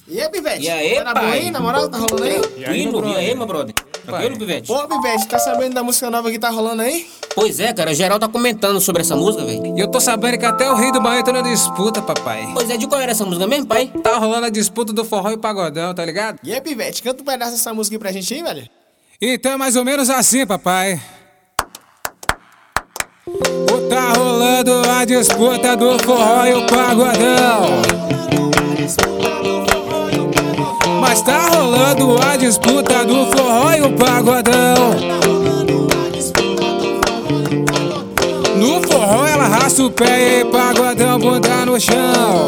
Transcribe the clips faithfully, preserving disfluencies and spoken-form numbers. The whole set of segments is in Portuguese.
E aí, Pivete? E aí, tá na boa pai? aí? Na moral, tá rolando aí? E aí, meu brother? E aí, meu brother? Tranquilo, Pivete? Pô, Pivete, tá sabendo da música nova que tá rolando aí? Pois é, cara, geral tá comentando sobre essa música, velho. E eu tô sabendo que até o Rei do Bahia tá na disputa, papai. Pois é, de qual era essa música mesmo, pai? Tá rolando a disputa do forró e pagodão, tá ligado? E aí, Pivete, canta um pedaço dessa música aí pra gente aí, velho? Então é mais ou menos assim, papai. O tá rolando a disputa do forró e o pagodão. Mas tá rolando a disputa do forró e o pagodão. No forró ela arrasta o pé e pagodão bunda no chão.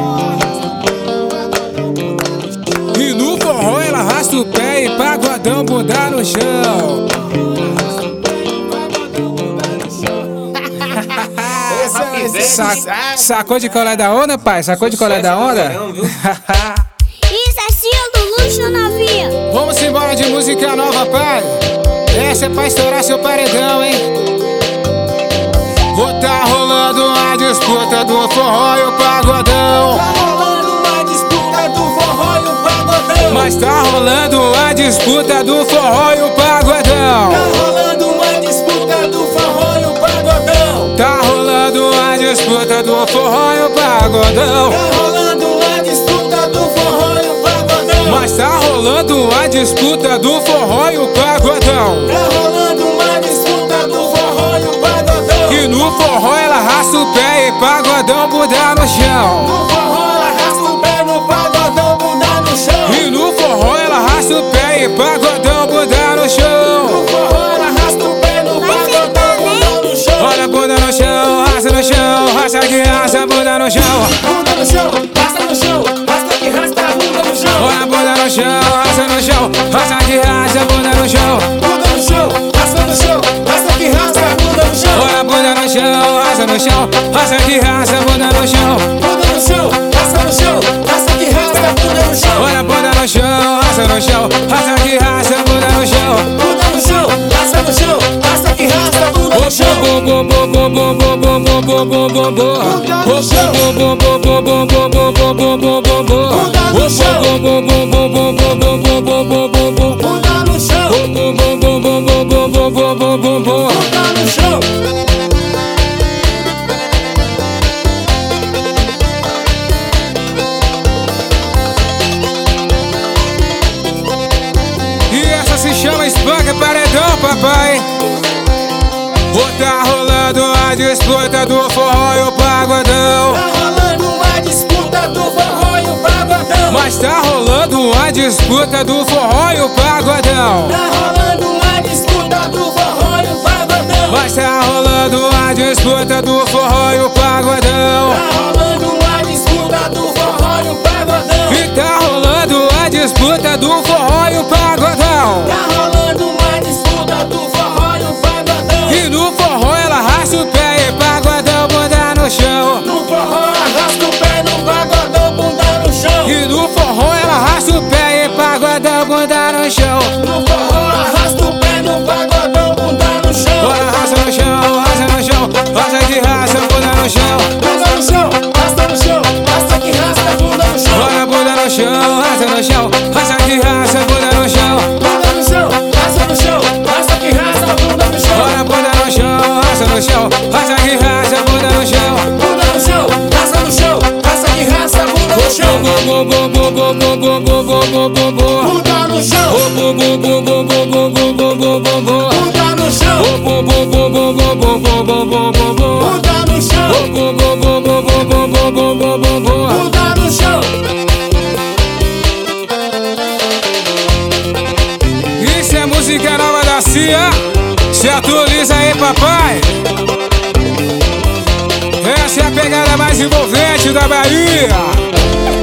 E no forró ela arrasta o pé e pagodão bunda no chão. Sa sacou de colher da onda, pai? Sacou de colher da onda? Isso é estilo luxo novinha. Vamos embora de música nova, pai. Essa é pra estourar seu paredão, hein? Vou tá rolando a disputa do forró e o pagodão. Tá rolando uma disputa do forró e o pagodão. Mas tá rolando a disputa do forró e o pagodão. Tá rolando uma disputa do forró e o pagodão. Tá rolando a disputa do forró e o pagodão. Tá rolando uma disputa do forró e o pagodão. Mas tá rolando a disputa do forró e o pagodão. Tá rolando uma disputa do forró e o pagodão. E no forró ela arrasta o pé e pagodão bunda no chão. No forró ela arrasta o pé, no pagodão bunda no chão. E no forró ela arrasta o pé e pagodão bunda no chão. No forró ela arrasta o pé, no pagodão bunda no chão. Olha a bunda no chão, raça no chão, raça que raça, bunda no chão. Bunda no chão, rasta no chão, rasta que rasta a bunda no chão. Olha a bunda no chão, raça no chão, raça que raça, bunda no chão. Bunda no chão, rasta no chão, rasta que rasta a bunda no chão. Olha a bunda no chão, raça no chão, raça que raça, bunda no chão. Bunda no chão, rasta no chão, rasta que rasta a bunda no chão. Olha a bunda no chão, raça no chão, raça que raça, bunda no chão. Bunda no chão, rasta no chão, rasta que rasta a bunda no chão. Bum bum bum bum bum bum bum bum bum bum bum bum. Bum bum bum bum bum bum bum bum bum bum bum bum. Bum bum bum bum bum bum bum bum bum bum bum bum. Bunda no chão, Bum bum bum bum bum bum bum bum bum bum bum. bunda no chão. E essa se chama Espanca Paredão, papai. O tá rolando a disputa do forró e o pagodão. Tá rolando uma disputa do forró e o pagodão. Mas tá rolando a disputa do forró e o pagodão. Tá rolando uma disputa do forró e o pagodão. Mas tá rolando a disputa do forró e o pagodão. Tá rolando uma disputa do forró e o pagodão. E tá rolando a disputa do forró e o pagodão. Tá rolando uma disputa do forró e o pagodão. E no forró ela arrasta o pé e pagodão bunda no chão. No forró arrasta o pé, no pagodão bunda no chão. E no forró ela arrasta o pé e pagodão bunda no chão. No forró arrasta o pé, no pagodão bunda no chão. Bora raça no chão, raça no chão, raça que raça, bunda no chão. Bunda no chão, rasta no chão, rasta que rasta a bunda no chão. Bora bunda no chão, raça no chão, raça que raça, bunda no chão. Bunda no chão, rasta no chão, rasta que rasta a bunda no chão. Bora bunda no chão, raça no chão, raça que raça, bunda no chão. Bunda no chão, rasta no chão, rasta que rasta a bunda no chão. Bum bum bum bum bum bum bum bum bum bum bum. Bunda no chão, Bum bum bum bum bum bum bum bum bum bum bum. bunda no chão, Bum bum bum bum bum bum bum bum bum bum bum. bunda no chão, Bum bum bum bum bum bum bum bum bum bum bum. bunda no chão. Isso é música nova da Cia. Se atualiza aí, papai. Essa é a pegada mais envolvente da Bahia.